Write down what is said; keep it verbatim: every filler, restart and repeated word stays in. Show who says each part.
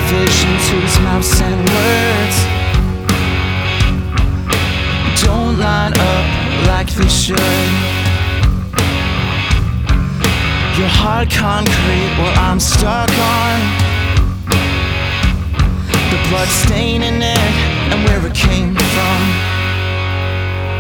Speaker 1: visions whose mouths and words don't line up like they should. You're hard concrete while I'm stuck on the blood staining